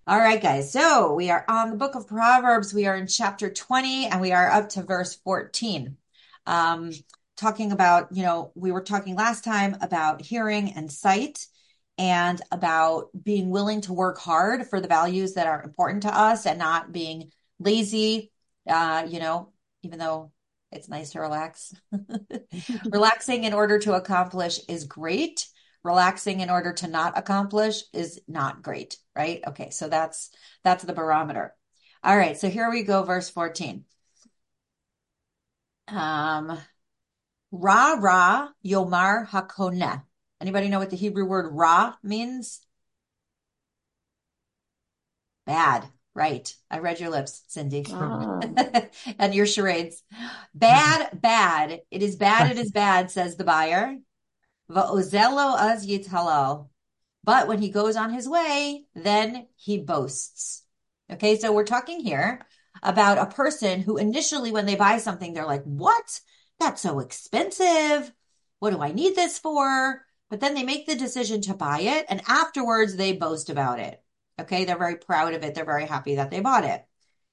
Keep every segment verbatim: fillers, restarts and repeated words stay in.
All right, guys. So we are on the book of Proverbs. We are in chapter twenty and we are up to verse fourteen. Um, talking about, you know, we were talking last time about hearing and sight and about being willing to work hard for the values that are important to us and not being lazy, uh, you know, even though it's nice to relax. Relaxing in order to accomplish is great. Relaxing in order to not accomplish is not great, right? Okay, so that's that's the barometer. All right, so here we go, verse fourteen. Um, Ra Ra Yomar Hakoneh. Anybody know what the Hebrew word Ra means? Bad, right? I read your lips, Cindy, Oh. and your charades. Bad, bad. It is bad, it is bad, says the buyer. Va'ozelo az yithalal. But when he goes on his way, then he boasts. Okay, so we're talking here about a person who initially, when they buy something, they're like, what? That's so expensive. What do I need this for? But then they make the decision to buy it, and afterwards they boast about it. Okay, they're very proud of it. They're very happy that they bought it.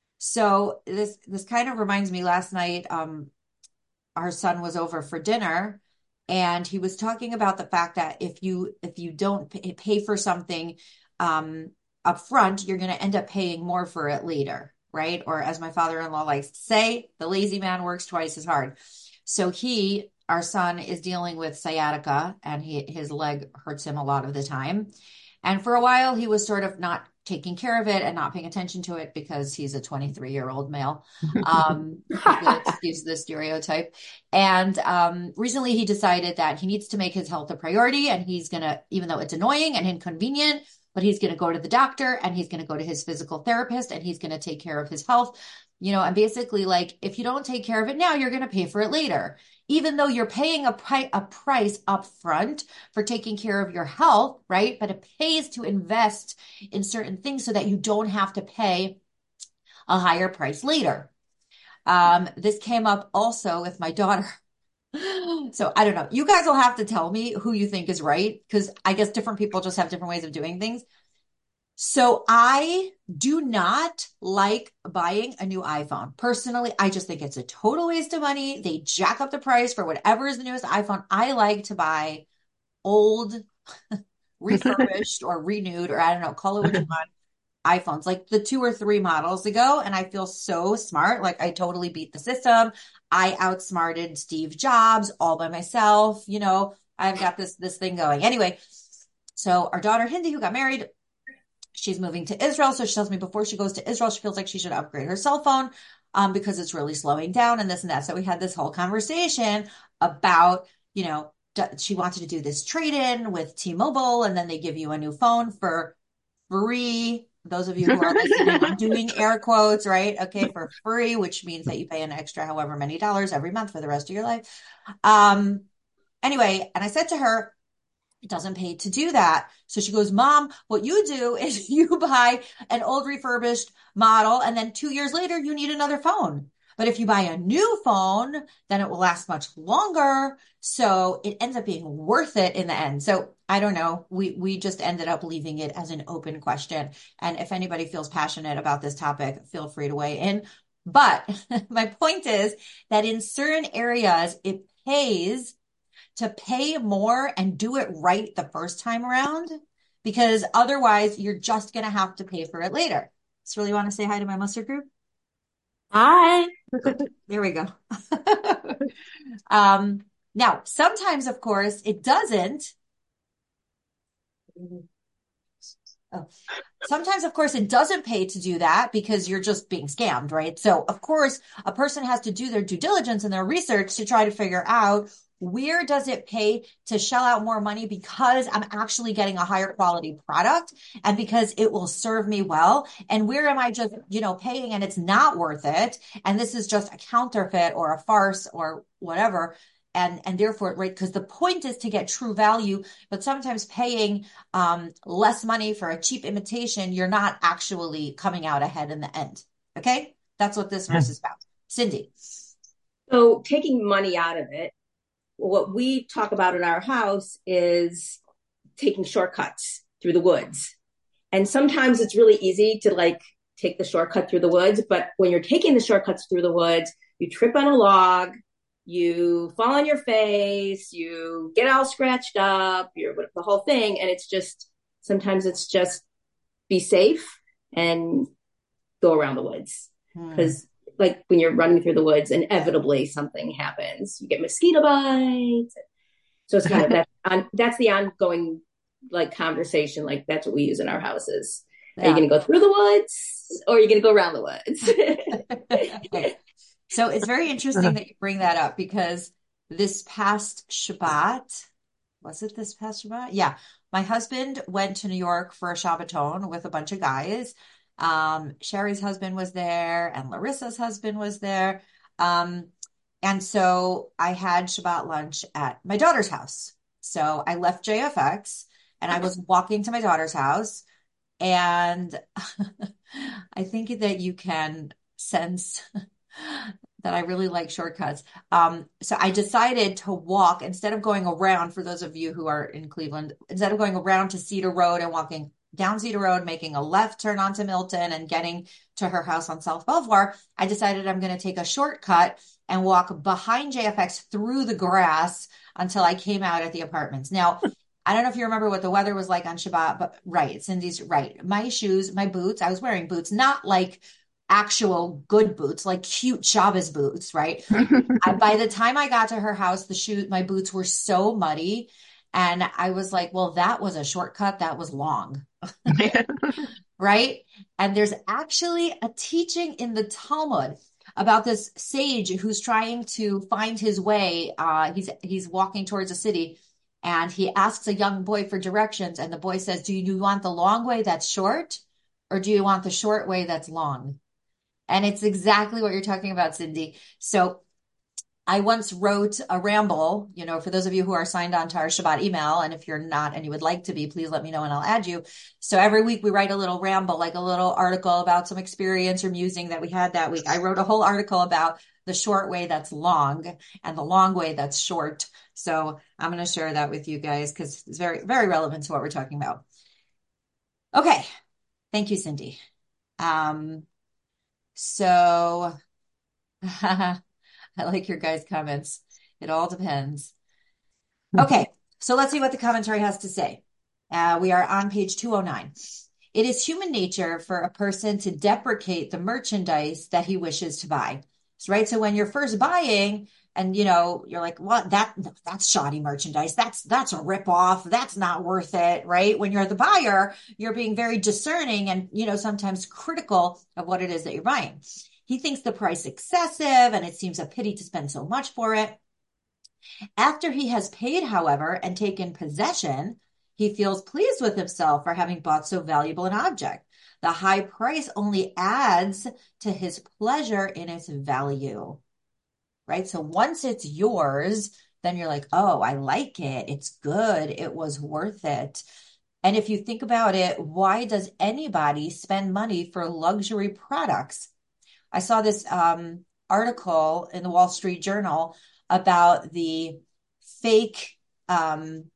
So this this kind of reminds me last night, um, our son was over for dinner and he was talking about the fact that if you if you don't pay, pay for something um up front, you're going to end up paying more for it later, right? Or as my father-in-law likes to say, the lazy man works twice as hard. So he, our son, is dealing with sciatica and he, his leg hurts him a lot of the time. And for a while, he was sort of not taking care of it and not paying attention to it because he's a twenty-three year old male. Um, if you'll excuse the stereotype. And um, recently he decided that he needs to make his health a priority and he's going to, even though it's annoying and inconvenient, but he's going to go to the doctor and he's going to go to his physical therapist and he's going to take care of his health. You know, and basically, like, if you don't take care of it now, you're going to pay for it later. Even though you're paying a, pri- a price up front for taking care of your health, right? But it pays to invest in certain things so that you don't have to pay a higher price later. Um, this came up also with my daughter. So I don't know. You guys will have to tell me who you think is right because I guess different people just have different ways of doing things. So I do not like buying a new iPhone. Personally, I just think it's a total waste of money. They jack up the price for whatever is the newest iPhone. I like to buy old, refurbished or renewed, or I don't know, call it what you want, iPhones, like the two or three models ago. And I feel so smart. Like I totally beat the system. I outsmarted Steve Jobs all by myself. You know, I've got this, this thing going. Anyway, so our daughter Hindi, who got married, she's moving to Israel. So she tells me before she goes to Israel, she feels like she should upgrade her cell phone um, because it's really slowing down and this and that. So we had this whole conversation about, you know, she wanted to do this trade-in with T-Mobile and then they give you a new phone for free. Those of you who are listening, I'm doing air quotes, right? Okay, for free, which means that you pay an extra however many dollars every month for the rest of your life. Um, anyway, and I said to her, it doesn't pay to do that. So she goes, Mom, what you do is you buy an old refurbished model, and then two years later, you need another phone. But if you buy a new phone, then it will last much longer. So it ends up being worth it in the end. So I don't know. We we just ended up leaving it as an open question. And if anybody feels passionate about this topic, feel free to weigh in. But my point is that in certain areas, it pays to pay more and do it right the first time around, because otherwise you're just going to have to pay for it later. So really want to say hi to my mustard group? Hi. There we go. um, now, sometimes, of course, it doesn't. Oh. Sometimes, of course, it doesn't pay to do that because you're just being scammed, right? So, of course, a person has to do their due diligence and their research to try to figure out where does it pay to shell out more money because I'm actually getting a higher quality product and because it will serve me well. And where am I just, you know, paying and it's not worth it? And this is just a counterfeit or a farce or whatever. And, and therefore, right, because the point is to get true value, but sometimes paying um, less money for a cheap imitation, you're not actually coming out ahead in the end. Okay? That's what this verse is about. Cindy. So taking money out of it, what we talk about in our house is taking shortcuts through the woods. And sometimes it's really easy to like take the shortcut through the woods. But when you're taking the shortcuts through the woods, you trip on a log, you fall on your face, you get all scratched up, you're the whole thing. And it's just, sometimes it's just be safe and go around the woods. Hmm. Because like when you're running through the woods, inevitably something happens. You get mosquito bites. So it's kind of that on, that's the ongoing like conversation. Like that's what we use in our houses. Are you Yeah. going to go through the woods or are you going to go around the woods? Okay. So it's very interesting that you bring that up because this past Shabbat, was it this past Shabbat? Yeah. My husband went to New York for a Shabbaton with a bunch of guys. Um, Sherry's husband was there and Larissa's husband was there. Um, and so I had Shabbat lunch at my daughter's house. So I left J F X and I was walking to my daughter's house. And I think that you can sense that I really like shortcuts. Um, so I decided to walk instead of going around, for those of you who are in Cleveland, instead of going around to Cedar Road and walking down Cedar Road, making a left turn onto Milton and getting to her house on South Belvoir, I decided I'm going to take a shortcut and walk behind J F X through the grass until I came out at the apartments. Now, I don't know if you remember what the weather was like on Shabbat, but right, Cindy's right. My shoes, my boots, I was wearing boots, not like actual good boots, like cute Shabbos boots, right? I, by the time I got to her house, the shoe, my boots were so muddy. And I was like, well, that was a shortcut. That was long, right? And there's actually a teaching in the Talmud about this sage who's trying to find his way. Uh, he's he's walking towards a city, and he asks a young boy for directions. And the boy says, "Do you want the long way that's short, or do you want the short way that's long?" And it's exactly what you're talking about, Cindy. So I once wrote a ramble, you know, for those of you who are signed on to our Shabbat email, and if you're not and you would like to be, please let me know and I'll add you. So every week we write a little ramble, like a little article about some experience or musing that we had that week. I wrote a whole article about the short way that's long and the long way that's short. So I'm going to share that with you guys because it's very, very relevant to what we're talking about. Okay. Thank you, Cindy. Um, so I like your guys' comments. It all depends. Okay, so let's see what the commentary has to say. Uh, we are on page two oh nine. It is human nature for a person to deprecate the merchandise that he wishes to buy. So, right. So when you're first buying and you know, you're like, what that that's shoddy merchandise. That's that's a ripoff. That's not worth it. Right. When you're the buyer, you're being very discerning and you know, sometimes critical of what it is that you're buying. He thinks the price excessive and it seems a pity to spend so much for it. After he has paid, however, and taken possession, he feels pleased with himself for having bought so valuable an object. The high price only adds to his pleasure in its value, right? So once it's yours, then you're like, oh, I like it. It's good. It was worth it. And if you think about it, why does anybody spend money for luxury products? I saw this um, article in the Wall Street Journal about the fake um,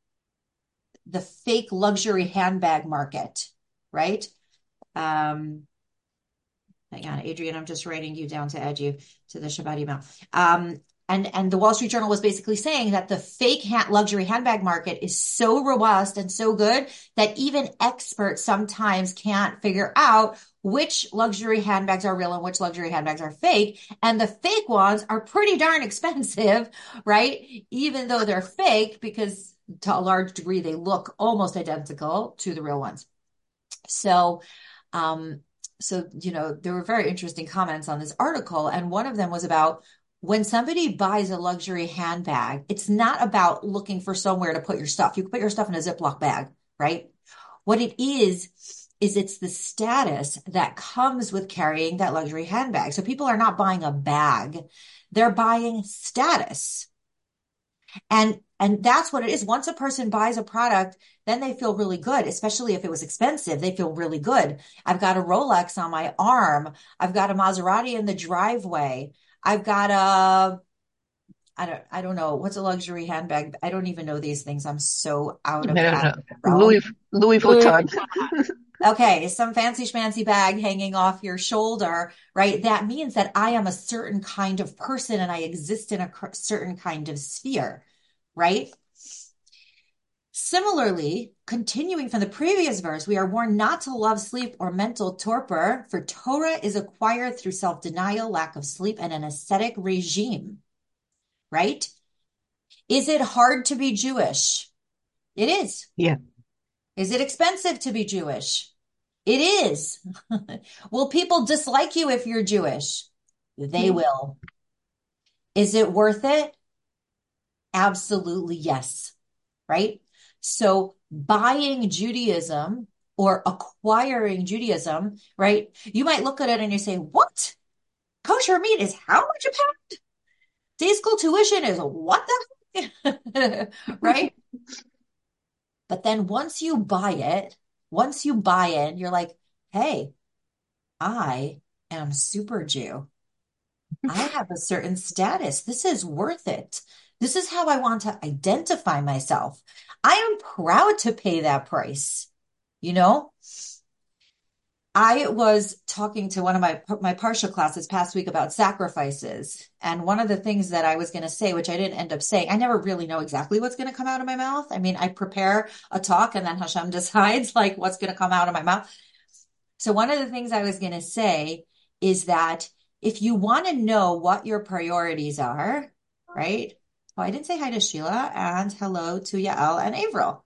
the fake luxury handbag market, right? Um, hang on, Adrian, I'm just writing you down to add you to the Shabbat email. Um, and and the Wall Street Journal was basically saying that the fake ha- luxury handbag market is so robust and so good that even experts sometimes can't figure out which luxury handbags are real and which luxury handbags are fake. And the fake ones are pretty darn expensive, right? Even though they're fake, because to a large degree, they look almost identical to the real ones. So, um, so, you know, there were very interesting comments on this article. And one of them was about when somebody buys a luxury handbag, it's not about looking for somewhere to put your stuff. You can put your stuff in a Ziploc bag, right? What it is, is it's the status that comes with carrying that luxury handbag. So people are not buying a bag, they're buying status. And and that's what it is. Once a person buys a product, then they feel really good, especially if it was expensive. They feel really good. I've got a Rolex on my arm. I've got a Maserati in the driveway. I've got a I don't I don't know what's a luxury handbag. I don't even know these things. I'm so out I of don't that know. realm. Louis Louis Louis Vuitton. Okay, some fancy schmancy bag hanging off your shoulder, right? That means that I am a certain kind of person and I exist in a certain kind of sphere, right? Similarly, continuing from the previous verse, we are warned not to love sleep or mental torpor, for Torah is acquired through self-denial, lack of sleep, and an ascetic regime, right? Is it hard to be Jewish? It is. Yeah. Is it expensive to be Jewish? It is. Will people dislike you if you're Jewish? They will. Is it worth it? Absolutely yes. Right? So buying Judaism or acquiring Judaism, right? You might look at it and you say, what? Kosher meat is how much a pound? Day school tuition is what the right? But then once you buy it, once you buy it, you're like, hey, I am super Jew. I have a certain status. This is worth it. This is how I want to identify myself. I am proud to pay that price. You know, I was talking to one of my my Parsha classes past week about sacrifices. And one of the things that I was going to say, which I didn't end up saying, I never really know exactly what's going to come out of my mouth. I mean, I prepare a talk and then Hashem decides like what's going to come out of my mouth. So one of the things I was going to say is that if you want to know what your priorities are, right? Oh, I didn't say hi to Sheila and hello to Yael and Avril.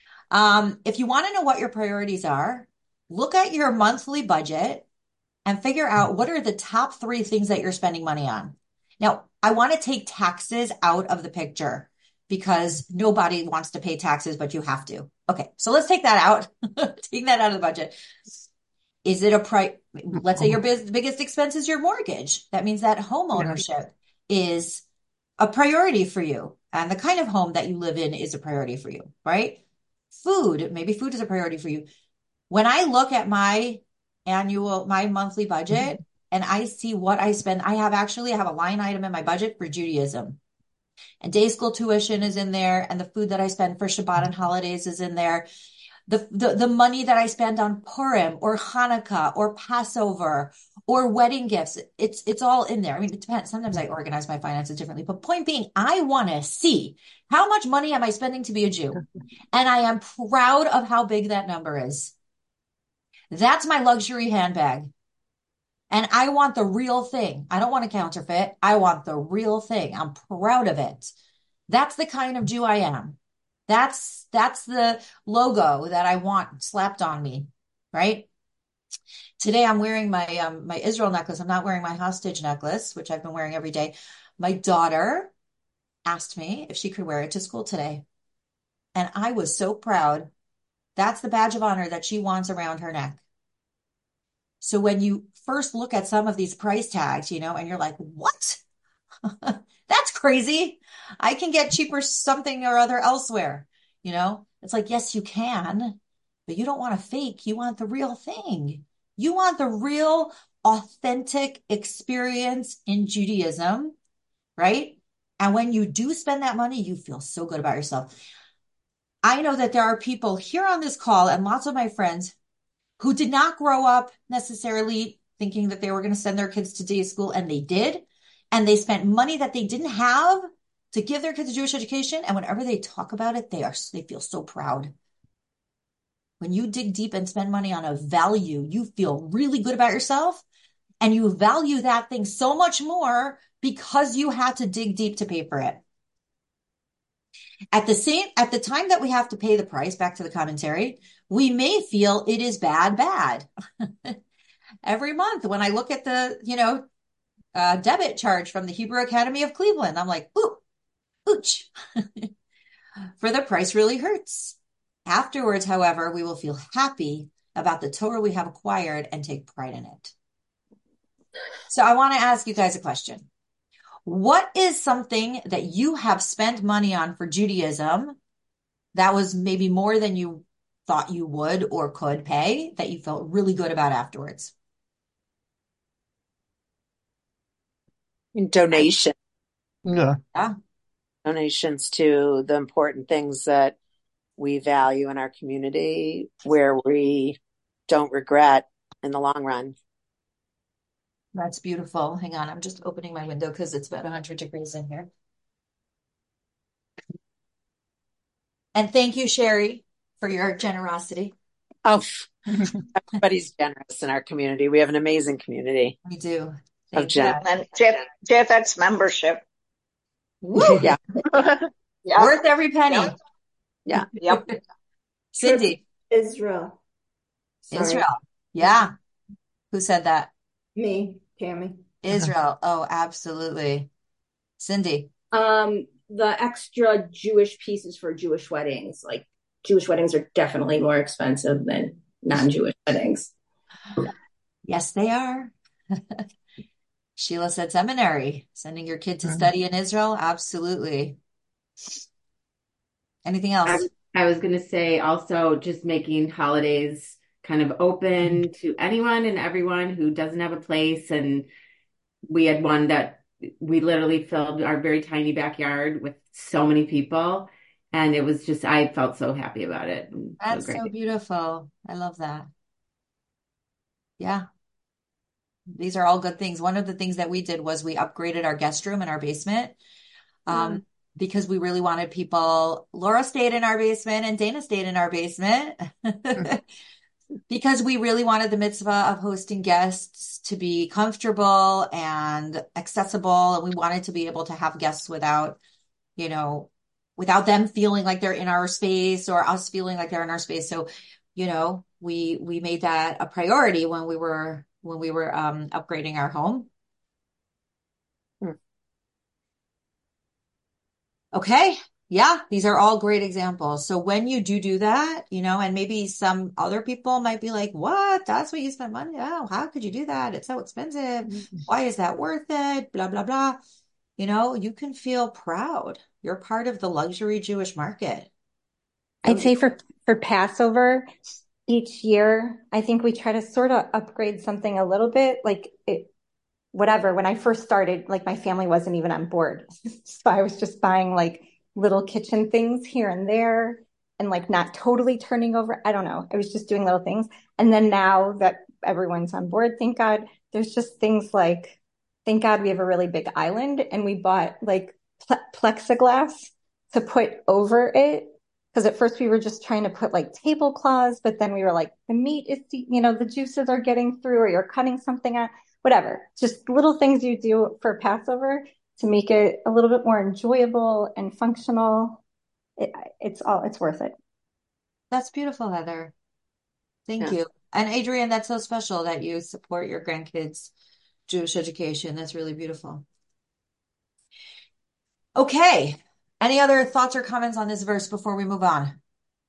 Um, if you want to know what your priorities are, look at your monthly budget and figure out what are the top three things that you're spending money on. Now, I want to take taxes out of the picture because nobody wants to pay taxes, but you have to. Okay, so let's take that out. Take that out of the budget. Is it a price? Let's say your biz- biggest expense is your mortgage. That means that home ownership is a priority for you. And the kind of home that you live in is a priority for you, right? Food, maybe food is a priority for you. When I look at my annual, my monthly budget and I see what I spend, I have actually I have a line item in my budget for Judaism. And day school tuition is in there, and the food that I spend for Shabbat and holidays is in there. The, the, the money that I spend on Purim or Hanukkah or Passover or wedding gifts, it's, it's all in there. I mean, it depends. Sometimes I organize my finances differently, but point being, I want to see how much money am I spending to be a Jew? And I am proud of how big that number is. That's my luxury handbag. And I want the real thing. I don't want a counterfeit. I want the real thing. I'm proud of it. That's the kind of Jew I am. That's that's the logo that I want slapped on me, right? Today I'm wearing my um, my Israel necklace. I'm not wearing my hostage necklace, which I've been wearing every day. My daughter asked me if she could wear it to school today. And I was so proud. That's the badge of honor that she wants around her neck. So when you first look at some of these price tags, you know, and you're like, what? That's crazy. I can get cheaper something or other elsewhere. You know, it's like, yes, you can, but you don't want a fake. You want the real thing. You want the real authentic experience in Judaism, right? And when you do spend that money, you feel so good about yourself. I know that there are people here on this call and lots of my friends who did not grow up necessarily thinking that they were going to send their kids to day school, and they did. And they spent money that they didn't have to give their kids a Jewish education. And whenever they talk about it, they are they feel so proud. When you dig deep and spend money on a value, you feel really good about yourself. And you value that thing so much more because you had to dig deep to pay for it. At the same, at the time that we have to pay the price, back to the commentary, we may feel it is bad, bad. Every month when I look at the, you know, uh, debit charge from the Hebrew Academy of Cleveland, I'm like, ooh, ooch. For the price really hurts. Afterwards, however, we will feel happy about the Torah we have acquired and take pride in it. So I want to ask you guys a question. What is something that you have spent money on for Judaism that was maybe more than you thought you would or could pay that you felt really good about afterwards? Donation. Yeah. Yeah. Donations to the important things that we value in our community, where we don't regret in the long run. That's beautiful. Hang on, I'm just opening my window because it's about one hundred degrees in here. And thank you, Sherry, for your generosity. Oh, everybody's generous in our community. We have an amazing community We do. of Thank you. gen. And J- JFX membership. Woo! Yeah. Yep. Worth every penny. Yep. Yep. Cindy, Israel. Sorry. Israel. Yeah. Who said that? Me, Tammy. Israel. Oh, absolutely. Cindy. Um, the extra Jewish pieces for Jewish weddings. Like Jewish weddings are definitely more expensive than non-Jewish weddings. Yes, they are. Sheila said seminary. Sending your kid to study in Israel? Absolutely. Anything I, else? I was going to say also just making holidays kind of open to anyone and everyone who doesn't have a place. And we had one that we literally filled our very tiny backyard with so many people. And it was just, I felt so happy about it. And so That's great. so beautiful. I love that. Yeah. These are all good things. One of the things that we did was we upgraded our guest room in our basement. Um, because we really wanted people. Laura stayed in our basement and Dana stayed in our basement because we really wanted the mitzvah of hosting guests to be comfortable and accessible. And we wanted to be able to have guests without, you know, without them feeling like they're in our space or us feeling like they're in our space. So, you know, we, we made that a priority when we were, when we were, um, upgrading our home. Okay. Yeah, these are all great examples. So when you do do that, you know, and maybe some other people might be like, what? That's what you spend money? Oh, how could you do that? It's so expensive. Why is that worth it? Blah, blah, blah. You know, you can feel proud. You're part of the luxury Jewish market. I'd say for, for Passover, each year, I think we try to sort of upgrade something a little bit. Like it, whatever, when I first started, like my family wasn't even on board. So I was just buying like little kitchen things here and there and like not totally turning over. I don't know. I was just doing little things. And then now that everyone's on board, thank God, there's just things like, thank God we have a really big island and we bought like ple- plexiglass to put over it. Because at first we were just trying to put like tablecloths, but then we were like, the meat is, you know, the juices are getting through or you're cutting something out. Whatever, just little things you do for Passover to make it a little bit more enjoyable and functional. It, it's all, it's worth it. That's beautiful, Heather. Thank Yeah. you. And Adrienne, that's so special that you support your grandkids' Jewish education. That's really beautiful. Okay. Any other thoughts or comments on this verse before we move on?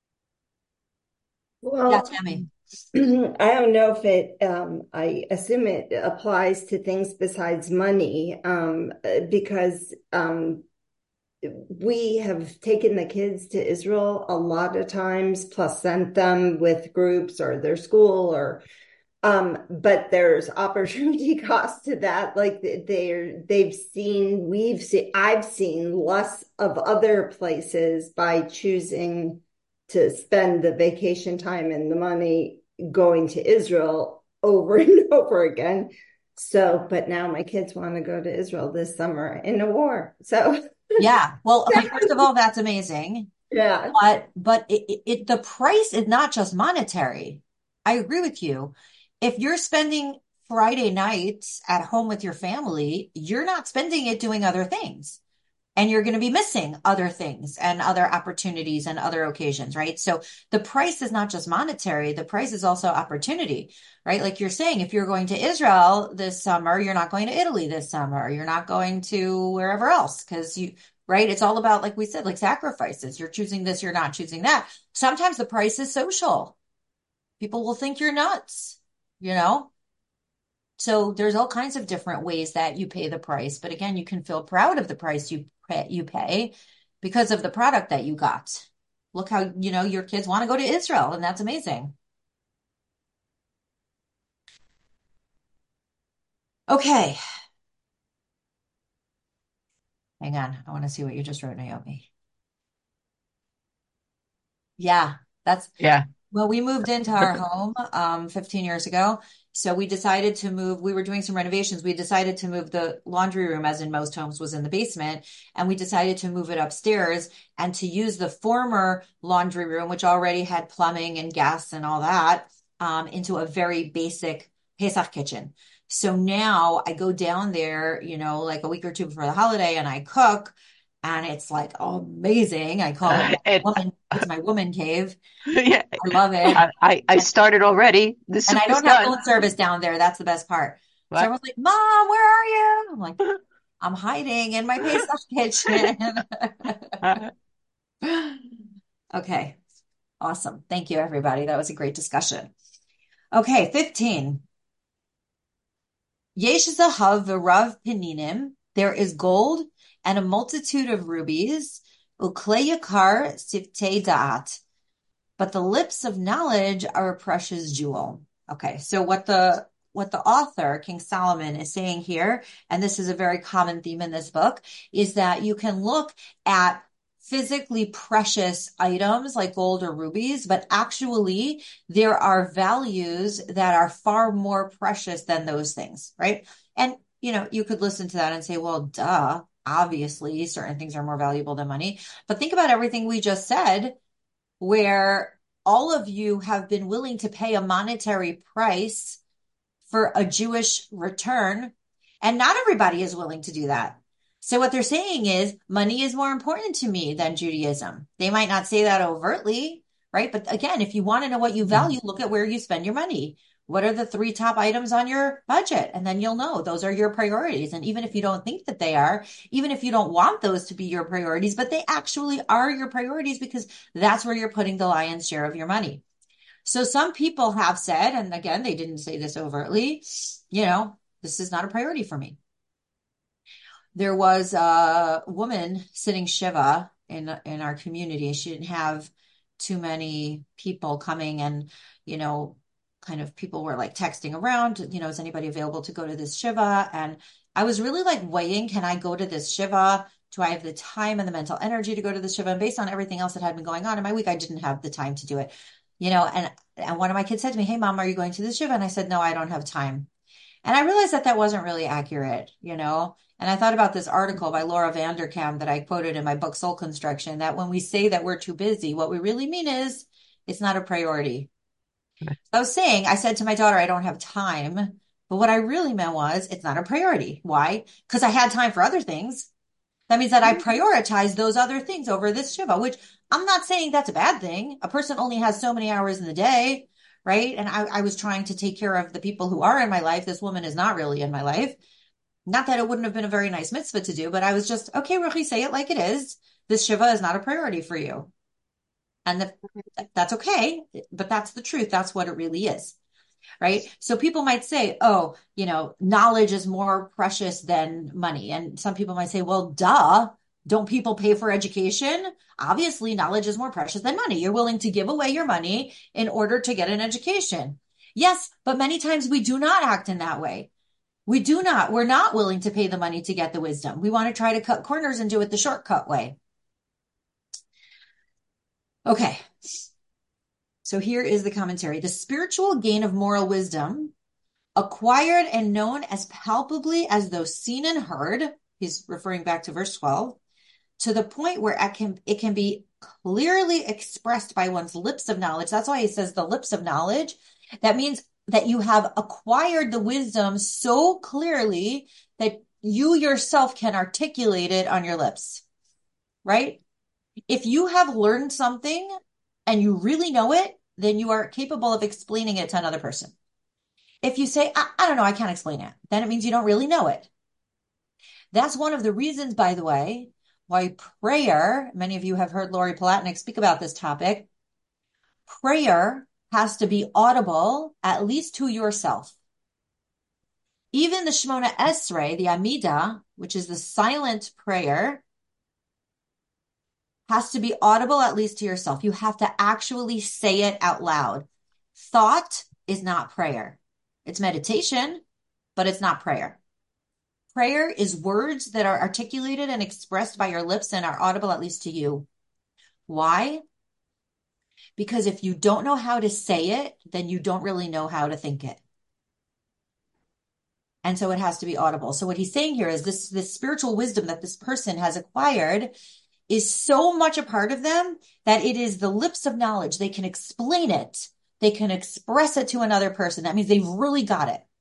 Well, Yeah, Tammy. I don't know if it, um, I assume it applies to things besides money, um, because um, we have taken the kids to Israel a lot of times, plus sent them with groups or their school or um, but there's opportunity cost to that. Like they're, they've seen, we've seen, I've seen less of other places by choosing to spend the vacation time and the money going to Israel over and over again. So, but now my kids want to go to Israel this summer in a war. So, Yeah. Well, okay, first of all, that's amazing. yeah. But but it, it, it the price is not just monetary. I agree with you. If you're spending Friday nights at home with your family, you're not spending it doing other things. And you're going to be missing other things and other opportunities and other occasions, right? So the price is not just monetary. The price is also opportunity, right? Like you're saying, if you're going to Israel this summer, you're not going to Italy this summer. You're not going to wherever else because you, right? It's all about, like we said, like sacrifices. You're choosing this, you're not choosing that. Sometimes the price is social. People will think you're nuts, you know? So there's all kinds of different ways that you pay the price. But again, you can feel proud of the price you pay, you pay because of the product that you got. Look how, you know, your kids want to go to Israel, and that's amazing. Okay. Hang on. I want to see what you just wrote, Naomi. Yeah, that's Yeah. Well, we moved into our home um fifteen years ago. So we decided to move. We were doing some renovations. We decided to move the laundry room, as in most homes, was in the basement. And we decided to move it upstairs and to use the former laundry room, which already had plumbing and gas and all that, um, into a very basic Pesach kitchen. So now I go down there, you know, like a week or two before the holiday and I cook. And it's like amazing. I call it Uh, my and woman, it's my woman cave. yeah, I love it. I, I I started already. The And soup I is don't have done. phone service down there. That's the best part. So What? everyone's like, Mom, where are you? I'm like, I'm hiding in my Pesach kitchen. Uh, Okay. Awesome. Thank you, everybody. That was a great discussion. Okay. fifteen. Yesh zahav v'rav peninim. There is gold and a multitude of rubies. Uklei yakar siftei da'at. But the lips of knowledge are a precious jewel. Okay, so what the what the author, King Solomon, is saying here, and this is a very common theme in this book, is that you can look at physically precious items like gold or rubies, but actually there are values that are far more precious than those things, right? And you know, you could listen to that and say, well, duh, obviously certain things are more valuable than money. But think about everything we just said where all of you have been willing to pay a monetary price for a Jewish return, and not everybody is willing to do that. So what they're saying is money is more important to me than Judaism. They might not say that overtly, right? But again, if you want to know what you value, look at where you spend your money. What are the three top items on your budget? And then you'll know those are your priorities. And even if you don't think that they are, even if you don't want those to be your priorities, but they actually are your priorities because that's where you're putting the lion's share of your money. So some people have said, and again, they didn't say this overtly, you know, this is not a priority for me. There was a woman sitting Shiva in in our community. She didn't have too many people coming, and you know, kind of people were like texting around, you know, is anybody available to go to this Shiva? And I was really like weighing, can I go to this Shiva? Do I have the time and the mental energy to go to the Shiva? And based on everything else that had been going on in my week, I didn't have the time to do it. You know, and and one of my kids said to me, "Hey, Mom, are you going to the Shiva?" And I said, "No, I don't have time." And I realized that that wasn't really accurate, you know. And I thought about this article by Laura Vanderkam that I quoted in my book, Soul Construction, that when we say that we're too busy, what we really mean is it's not a priority. I was saying, I said to my daughter, I don't have time. But what I really meant was it's not a priority. Why? Because I had time for other things. That means that I prioritize those other things over this Shiva, which I'm not saying that's a bad thing. A person only has so many hours in the day, right? And I, I was trying to take care of the people who are in my life. This woman is not really in my life. Not that it wouldn't have been a very nice mitzvah to do, but I was just, okay, Ruchi, say it like it is. This Shiva is not a priority for you. And the, that's okay, but that's the truth. That's what it really is. Right. So people might say, oh, you know, knowledge is more precious than money. And some people might say, well, duh, don't people pay for education? Obviously, knowledge is more precious than money. You're willing to give away your money in order to get an education. Yes, but many times we do not act in that way. We do not. We're not willing to pay the money to get the wisdom. We want to try to cut corners and do it the shortcut way. Okay. So here is the commentary. The spiritual gain of moral wisdom, acquired and known as palpably as though seen and heard, he's referring back to verse twelve, to the point where it can, it can be clearly expressed by one's lips of knowledge. That's why he says the lips of knowledge. That means that you have acquired the wisdom so clearly that you yourself can articulate it on your lips, right? If you have learned something and you really know it, then you are capable of explaining it to another person. If you say, I, I don't know, I can't explain it, then it means you don't really know it. That's one of the reasons, by the way, why prayer, many of you have heard Lori Palatnik speak about this topic, prayer has to be audible, at least to yourself. Even the Shemona Esrei, the Amidah, which is the silent prayer, has to be audible at least to yourself. You have to actually say it out loud. Thought is not prayer. It's meditation, but it's not prayer. Prayer is words that are articulated and expressed by your lips and are audible at least to you. Why? Because if you don't know how to say it, then you don't really know how to think it. And so it has to be audible. So what he's saying here is this, this spiritual wisdom that this person has acquired is so much a part of them that it is the lips of knowledge. They can explain it. They can express it to another person. That means they've really got it.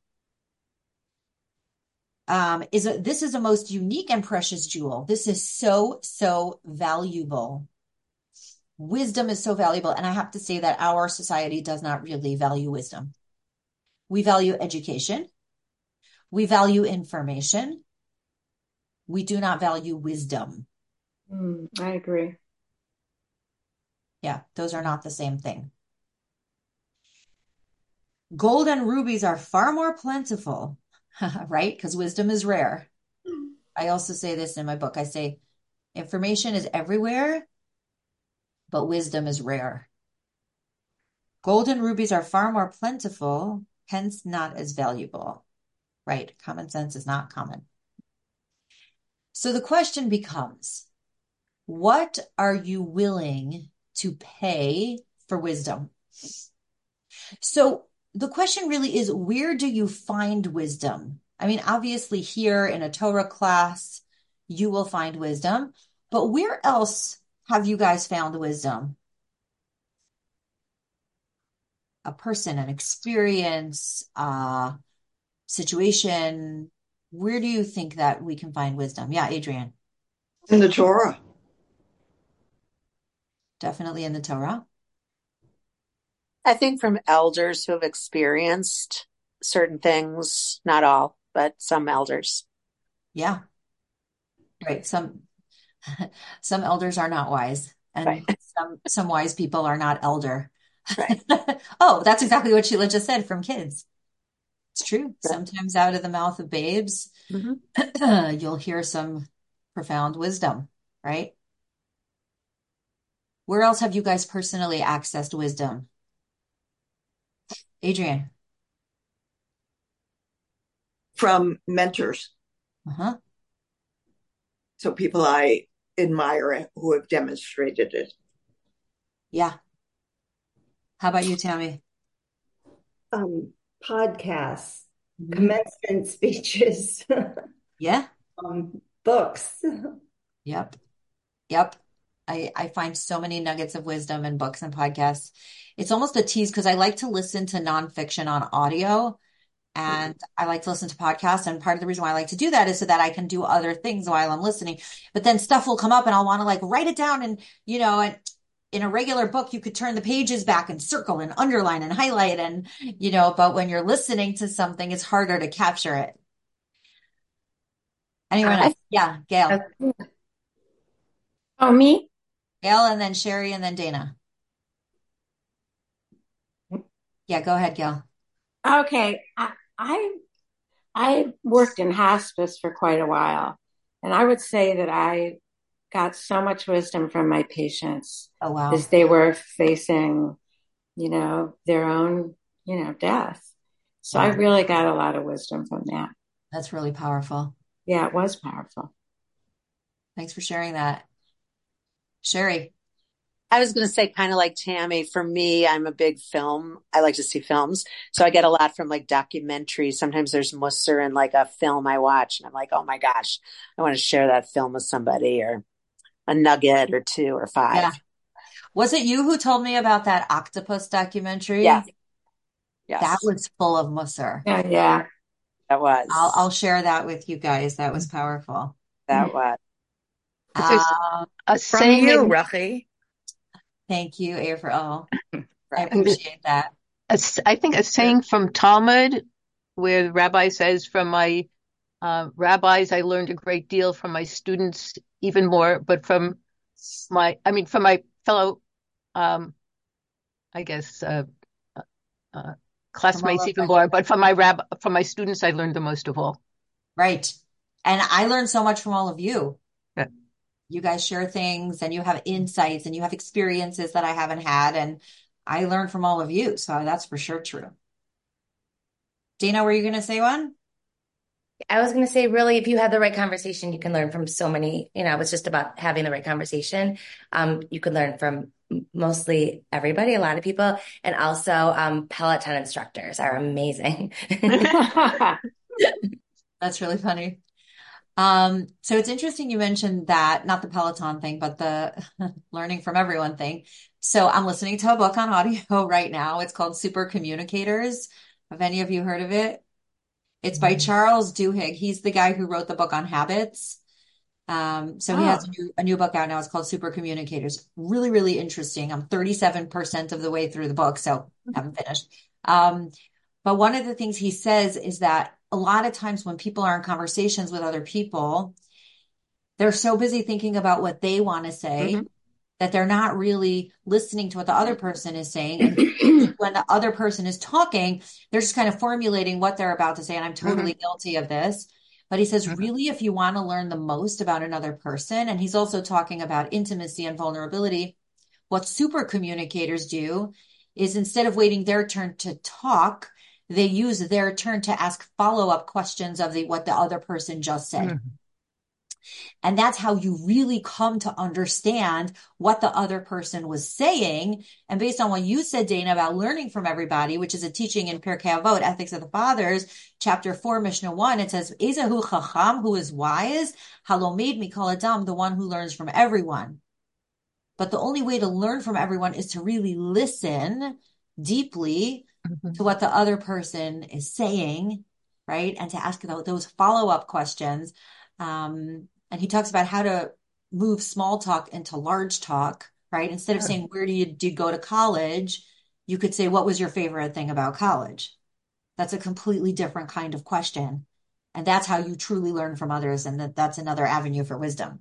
Um, is a, this is a most unique and precious jewel. This is so, so valuable. Wisdom is so valuable. And I have to say that our society does not really value wisdom. We value education. We value information. We do not value wisdom. Mm, I agree. Yeah, those are not the same thing. Gold and rubies are far more plentiful, right? Because wisdom is rare. I also say this in my book. I say information is everywhere, but wisdom is rare. Gold and rubies are far more plentiful, hence not as valuable. Right? Common sense is not common. So the question becomes, what are you willing to pay for wisdom? So the question really is, where do you find wisdom? I mean, obviously here in a Torah class, you will find wisdom, but where else have you guys found wisdom? A person, an experience, uh, situation. Where do you think that we can find wisdom? Yeah, Adrian. In the Torah. Definitely in the Torah. I think from elders who have experienced certain things, not all, but some elders. Yeah. Right. Some some elders are not wise, and Right. some some wise people are not elder. Right. Oh, that's exactly what Sheila just said from kids. It's true. Right. Sometimes out of the mouth of babes, Mm-hmm. you'll hear some profound wisdom, right? Where else have you guys personally accessed wisdom? Adrian. From mentors. Uh-huh. So people I admire who have demonstrated it. Yeah. How about you, Tammy? Um, podcasts, Mhm. commencement speeches, Yeah. um, books. Yep. Yep. I, I find so many nuggets of wisdom in books and podcasts. It's almost a tease because I like to listen to nonfiction on audio and I like to listen to podcasts. And part of the reason why I like to do that is so that I can do other things while I'm listening. But then stuff will come up and I'll want to like write it down. And, you know, and in a regular book, you could turn the pages back and circle and underline and highlight. And, you know, but when you're listening to something, it's harder to capture it. Anyone I, else? Yeah, Gail. oh, me? Gail and then Sherry and then Dana. Yeah, go ahead, Gail. Okay. I, I I worked in hospice for quite a while, and I would say that I got so much wisdom from my patients Oh, wow. as they were facing, you know, their own, you know, death. So I Wow. really got a lot of wisdom from that. That's really powerful. Yeah, it was powerful. Thanks for sharing that. Sherry. I was going to say kind of like Tammy, for me, I'm a big film. I like to see films. So I get a lot from like documentaries. Sometimes there's Musser in like a film I watch and I'm like, oh my gosh, I want to share that film with somebody, or a nugget or two or five. Yeah. Was it you who told me about that octopus documentary? Yes. Yes. That was full of Musser. Yeah, yeah. That was. I'll, I'll share that with you guys. That was powerful. That was. It's a, Um, a From saying you, in- Rachi. thank you, April. I Right. appreciate that. a s- I think a saying from Talmud, where the rabbi says, from my uh, rabbis, I learned a great deal, from my students, even more, but from my, I mean, from my fellow, um, I guess, uh, uh, classmates, From even all of more, but from my rab, from my students, I learned the most of all. Right. And I learned so much from all of you. Yeah. You guys share things and you have insights and you have experiences that I haven't had. And I learned from all of you. So that's for sure true. Dana, were you going to say one? I was going to say, really, if you have the right conversation, you can learn from so many, you know, it's just about having the right conversation. Um, you can learn from mostly everybody, a lot of people. And also, um, Peloton instructors are amazing. That's really funny. Um, so it's interesting you mentioned that, not the Peloton thing, but the learning from everyone thing. So I'm listening to a book on audio right now. It's called Super Communicators. Have any of you heard of it? It's by Charles Duhigg. He's the guy who wrote the book on habits. Um, so he has a Oh, new, a new book out now. It's called Super Communicators. Really, really interesting. I'm thirty-seven percent of the way through the book, so haven't finished. Um, but one of the things he says is that a lot of times when people are in conversations with other people, they're so busy thinking about what they want to say hmm that they're not really listening to what the other person is saying. And when the other person is talking, they're just kind of formulating what they're about to say. And I'm hmm totally guilty of this. But he says, hmm really, if you want to learn the most about another person, and he's also talking about intimacy and vulnerability, what super communicators do is instead of waiting their turn to talk, they use their turn to ask follow-up questions of the what the other person just said. hmm And that's how you really come to understand what the other person was saying. And based on what you said, Dana, about learning from everybody, which is a teaching in Pirkei Avot, Ethics of the Fathers, chapter four, Mishnah one, it says, Ezehu chacham, who is wise, halomed mikol adam, the one who learns from everyone. But the only way to learn from everyone is to really listen deeply hmm to what the other person is saying, right? And to ask those follow-up questions. Um, and he talks about how to move small talk into large talk, right? Instead of saying, where do you, do you go to college? You could say, what was your favorite thing about college? That's a completely different kind of question. And that's how you truly learn from others. And that that's another avenue for wisdom.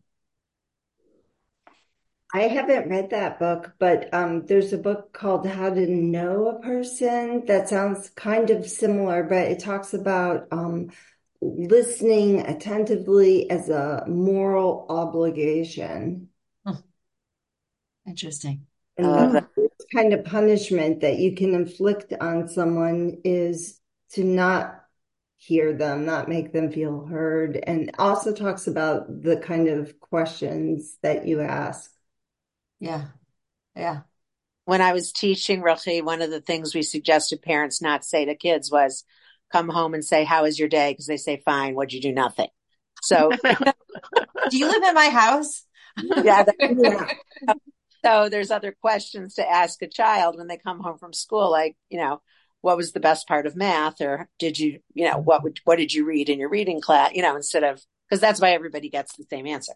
I haven't read that book, but um, there's a book called How to Know a Person that sounds kind of similar, but it talks about um, listening attentively as a moral obligation. Hmm. Interesting. I And love the that. worst kind of punishment that you can inflict on someone is to not hear them, not make them feel heard, and also talks about the kind of questions that you ask. Yeah. Yeah. When I was teaching Rochi, one of the things we suggested parents not say to kids was come home and say, how was your day? Because they say, fine, what'd you do? Nothing. So, Do you live in my house? yeah, that, Yeah. so there's other questions to ask a child when they come home from school, like, you know, what was the best part of math? Or did you, you know, what would, what did you read in your reading class? You know, instead of, because that's why everybody gets the same answer.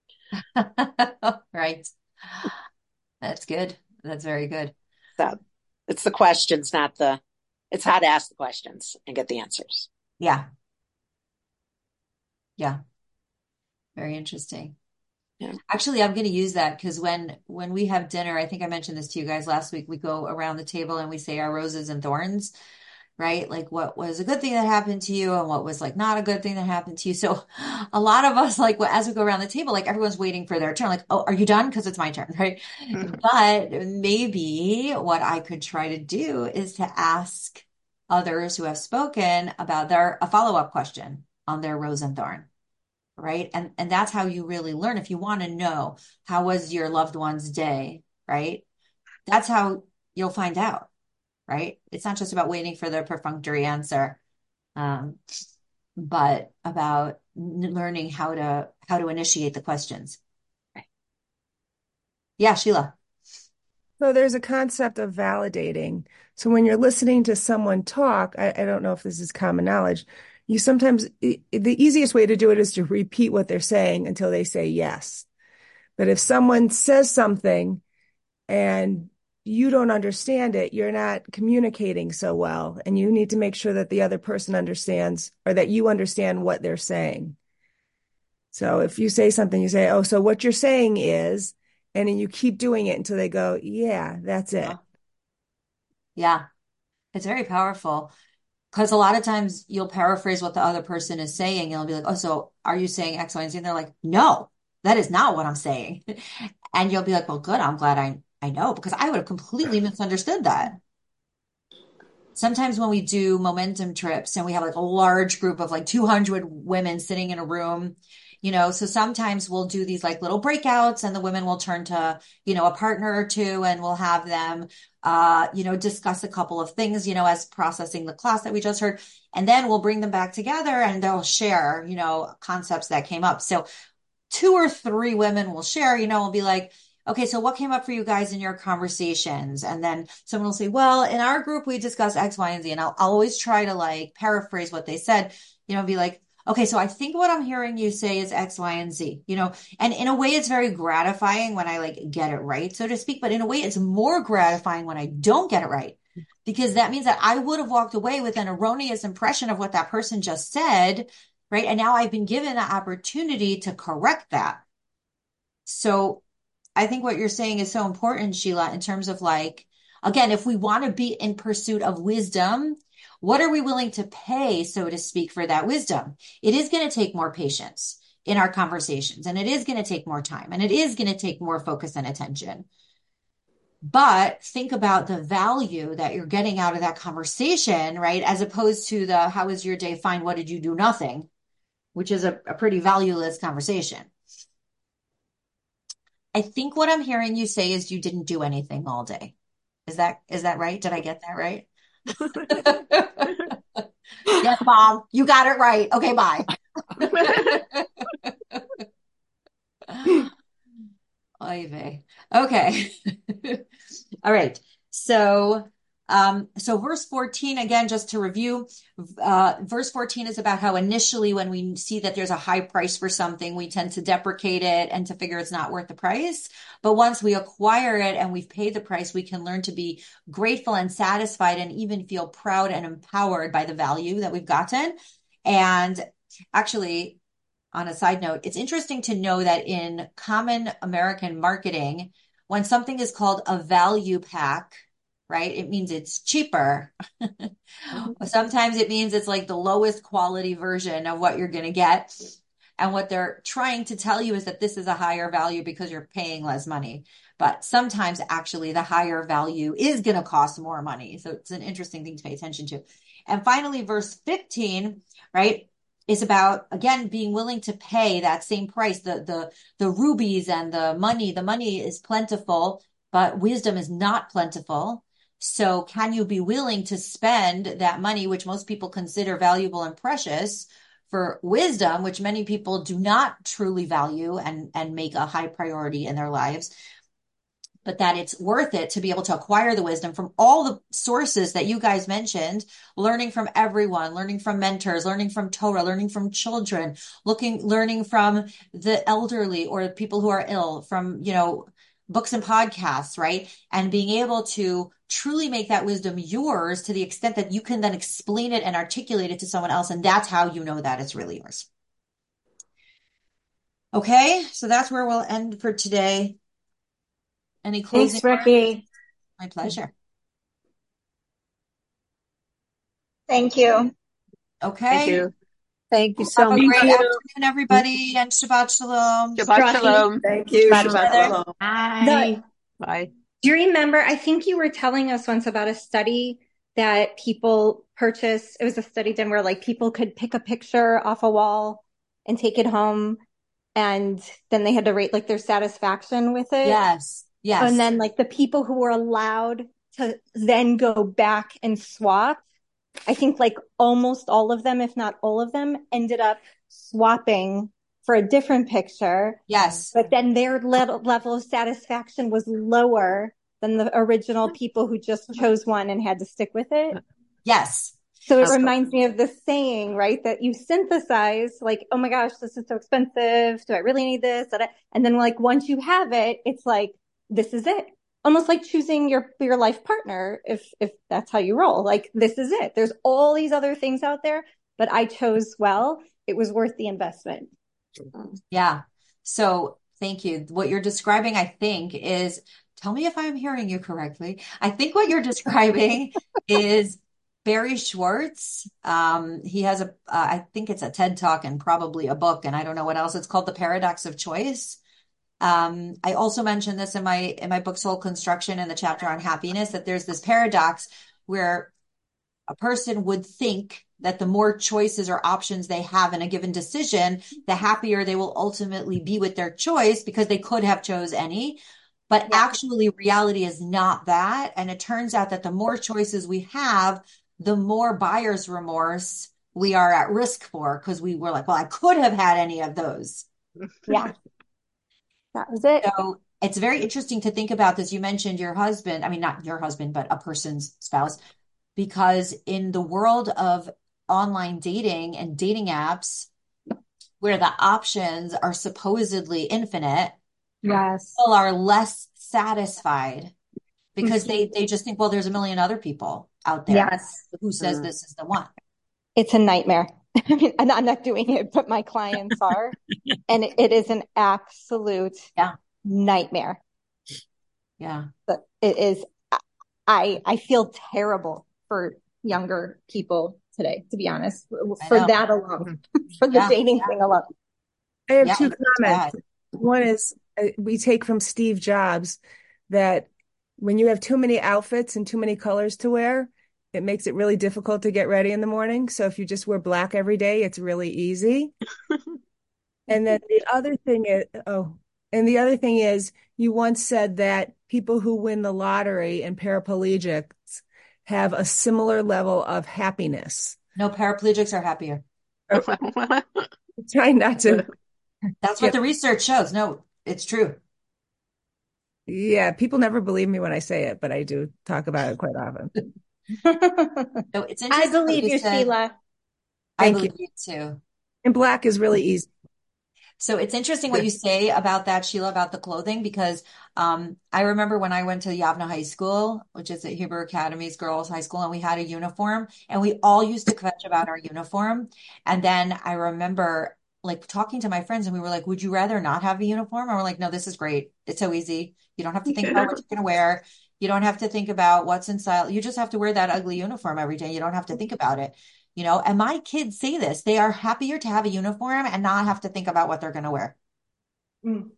Right. That's good. That's very good. So it's the questions, not the, it's how to ask the questions and get the answers. Yeah. Yeah. Very interesting. Yeah. Actually, I'm going to use that because when when we have dinner, I think I mentioned this to you guys last week, we go around the table and we say our roses and thorns, right? Like what was a good thing that happened to you and what was like not a good thing that happened to you. So a lot of us, like as we go around the table, like everyone's waiting for their turn. Like, oh, are you done? Because it's my turn, right? Mhm. But maybe what I could try to do is to ask others who have spoken about their a follow-up question on their rose and thorn. Right. And and that's how you really learn. If you want to know how was your loved one's day, right? That's how you'll find out, right? It's not just about waiting for the perfunctory answer, um, but about n- learning how to how to initiate the questions. Yeah, Sheila. So there's a concept of validating. So when you're listening to someone talk, I, I don't know if this is common knowledge, you sometimes, the easiest way to do it is to repeat what they're saying until they say yes. But if someone says something and you don't understand it, you're not communicating so well. And you need to make sure that the other person understands or that you understand what they're saying. So if you say something, you say, oh, so what you're saying is, and then you keep doing it until they go, yeah, that's it. Yeah, it's very powerful because a lot of times you'll paraphrase what the other person is saying. And you'll be like, oh, so are you saying X, Y, and Z? And they're like, no, that is not what I'm saying. And you'll be like, well, good. I'm glad I, I know because I would have completely misunderstood that. Sometimes when we do momentum trips and we have like a large group of like two hundred women sitting in a room, You know, so sometimes we'll do these like little breakouts and the women will turn to, you know, a partner or two and we'll have them, uh, you know, discuss a couple of things, you know, as processing the class that we just heard. And then we'll bring them back together and they'll share, you know, concepts that came up. So two or three women will share, you know, will be like, okay, so what came up for you guys in your conversations? And then someone will say, well, in our group, we discussed X, Y, and Z. And I'll, I'll always try to like paraphrase what they said, you know, be like, okay, so I think what I'm hearing you say is X, Y, and Z, you know, and in a way it's very gratifying when I like get it right, so to speak, but in a way it's more gratifying when I don't get it right, because that means that I would have walked away with an erroneous impression of what that person just said, right? And now I've been given the opportunity to correct that. So I think what you're saying is so important, Sheila, in terms of like, again, if we want to be in pursuit of wisdom, what are we willing to pay, so to speak, for that wisdom? It is going to take more patience in our conversations, and it is going to take more time, and it is going to take more focus and attention. But think about the value that you're getting out of that conversation, right? As opposed to the, how was your day? Fine. What did you do? Nothing, which is a, a pretty valueless conversation. I think what I'm hearing you say is you didn't do anything all day. Is that, is that right? Did I get that right? Yes, Mom, you got it right. Okay, bye. Oy vey. Okay. All right. So, um, so verse fourteen, again, just to review, uh, verse fourteen is about how initially when we see that there's a high price for something, we tend to deprecate it and to figure it's not worth the price. But once we acquire it and we've paid the price, we can learn to be grateful and satisfied and even feel proud and empowered by the value that we've gotten. And actually, on a side note, it's interesting to know that in common American marketing, when something is called a value pack, right, it means it's cheaper. Mm-hmm. Sometimes it means it's like the lowest quality version of what you're going to get. And what they're trying to tell you is that this is a higher value because you're paying less money. But sometimes actually the higher value is going to cost more money. So it's an interesting thing to pay attention to. And finally, verse fifteen, right, is about, again, being willing to pay that same price, the, the, the rubies and the money. The money is plentiful, but wisdom is not plentiful. So can you be willing to spend that money, which most people consider valuable and precious, for wisdom, which many people do not truly value and, and make a high priority in their lives, but that it's worth it to be able to acquire the wisdom from all the sources that you guys mentioned, learning from everyone, learning from mentors, learning from Torah, learning from children, looking, learning from the elderly or people who are ill, from, you know, books and podcasts, right? And being able to truly make that wisdom yours to the extent that you can then explain it and articulate it to someone else. And that's how you know that it's really yours. Okay. So that's where we'll end for today. Any closing? Thanks, Ricky. My pleasure. Thank you. Okay. Thank you. Thank you so Have a much. great afternoon, everybody, and Shabbat Shalom. Shabbat Shalom. Thank you. Shabbat Shabbat shalom. Shalom. Bye. Bye. Do you remember? I think you were telling us once about a study that people purchase. It was a study done where like people could pick a picture off a wall and take it home, and then they had to rate like their satisfaction with it. Yes. Yes. And then like the people who were allowed to then go back and swap, I think like almost all of them, if not all of them, ended up swapping for a different picture. Yes. But then their level, level of satisfaction was lower than the original people who just chose one and had to stick with it. Yes. So it reminds me of the saying, right? That you synthesize like, oh my gosh, this is so expensive. Do I really need this? And then like, once you have it, it's like, this is it. Almost like choosing your, your life partner. If, if that's how you roll, like, this is it. There's all these other things out there, but I chose well. It was worth the investment. Yeah. So thank you. What you're describing, I think, is, tell me if I'm hearing you correctly. I think what you're describing is Barry Schwartz. Um, he has a, uh, I think it's a TED Talk and probably a book, and I don't know what else. It's called The Paradox of Choice. Um, I also mentioned this in my, in my book, Soul Construction, in the chapter on happiness, that there's this paradox where a person would think that the more choices or options they have in a given decision, the happier they will ultimately be with their choice because they could have chose any. But Yeah. actually, reality is not that. And it turns out that the more choices we have, the more buyer's remorse we are at risk for, because we were like, well, I could have had any of those. Yeah. That was it. So it's very interesting to think about this. You mentioned your husband, I mean, not your husband, but a person's spouse, because in the world of online dating and dating apps, where the options are supposedly infinite, Yes. people are less satisfied because they they just think, well, there's a million other people out there. Yes. Who says this is the one? It's a nightmare. I mean, and I'm not doing it, but my clients are. And it is an absolute Yeah. nightmare. Yeah. But it is, I I feel terrible for younger people today, to be honest, I for know. that alone, for the Yeah. dating thing alone. I have Yeah, two it's comments. bad. One is uh, we take from Steve Jobs that when you have too many outfits and too many colors to wear, it makes it really difficult to get ready in the morning. So if you just wear black every day, it's really easy. And then the other thing is, oh, and the other thing is, you once said that people who win the lottery and paraplegics have a similar level of happiness. No, paraplegics are happier. Try not to. That's what the research shows. No, it's true. Yeah, people never believe me when I say it, but I do talk about it quite often. So it's I interesting what believe you you, said. Sheila. I Thank believe you. you too. And black is really easy. So it's interesting what you say about that, Sheila, about the clothing, because um, I remember when I went to Yavna High School, which is at Hebrew Academy's girls' high school, and we had a uniform, and we all used to kvetch about our uniform. And then I remember like talking to my friends, and we were like, "Would you rather not have a uniform?" And we're like, "No, this is great. It's so easy. You don't have to think about what you're going to wear. You don't have to think about what's in style. You just have to wear that ugly uniform every day. You don't have to think about it." You know, and my kids say this. They are happier to have a uniform and not have to think about what they're going to wear. Mm.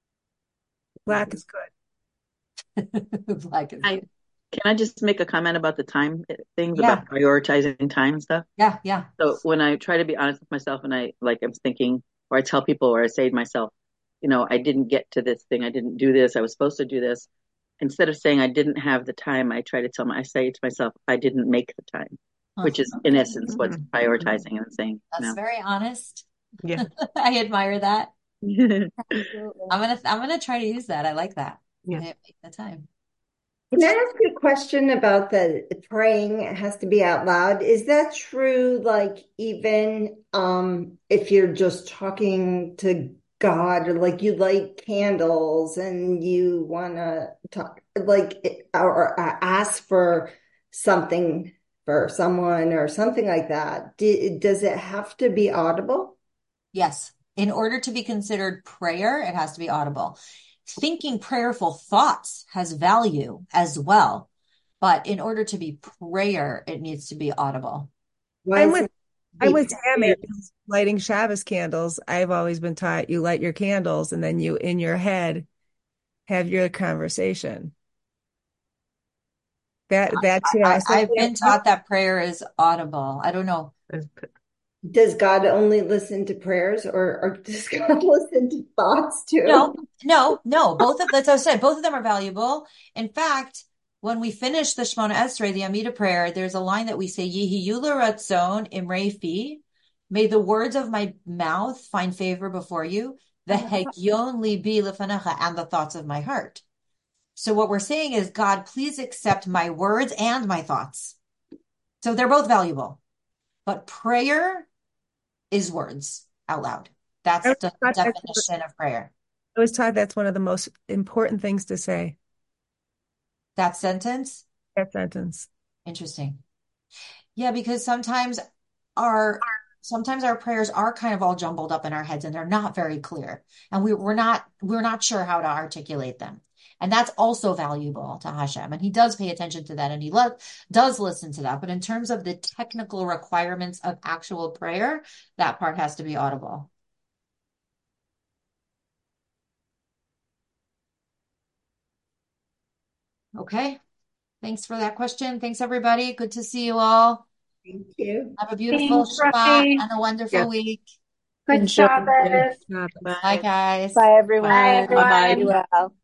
Black is good. Black is I good. can I just make a comment about the time things Yeah. about prioritizing time and stuff? Yeah, yeah. So when I try to be honest with myself and I like I'm thinking or I tell people or I say to myself, you know, I didn't get to this thing, I didn't do this, I was supposed to do this. Instead of saying I didn't have the time, I try to tell my I say to myself, I didn't make the time, Huh. which is in essence what's prioritizing and saying, That's no. very honest. Yeah. I admire that. Absolutely. I'm gonna I'm gonna try to use that. I like that. Yeah. I didn't make the time. Can I ask you a question about the praying has to be out loud? Is that true, like even um if you're just talking to God or like you light candles and you want to talk like or, or ask for something for someone or something like that? Do, does it have to be audible? Yes. In order to be considered prayer, it has to be audible. Thinking prayerful thoughts has value as well. But in order to be prayer, it needs to be audible. Why I'm is with it I'm be with Tammy. prayer? Lighting Shabbos candles. I've always been taught you light your candles and then you in your head have your conversation. That that's you know, I, especially I've been taught that prayer is audible. I don't know. Does God only listen to prayers or, or does God listen to thoughts too? No, no, no. Both of that's what I said. Both of them are valuable. In fact, when we finish the Shemona Esrei, the Amida prayer, there's a line that we say, Yihi Yula Ratzon Imrei Fi. May the words of my mouth find favor before you, the Hegyon Libi Lefanecha, and the thoughts of my heart. So what we're saying is, God, please accept my words and my thoughts. So they're both valuable. But prayer is words out loud. That's I was the taught that's, definition of prayer. I was taught that's one of the most important things to say. That sentence? That sentence. Interesting. Yeah, because sometimes our sometimes our prayers are kind of all jumbled up in our heads and they're not very clear. And we, we're not we're not sure how to articulate them. And that's also valuable to Hashem. And he does pay attention to that and he lo- does listen to that. But in terms of the technical requirements of actual prayer, that part has to be audible. Okay. Thanks for that question. Thanks, everybody. Good to see you all. Thank you. Have a beautiful Thanks, Shabbat Ruffy. and a wonderful Yeah. week. Good Enjoy. Shabbos. Bye, guys. Bye, everyone. Bye, everyone. Bye-bye. Be well.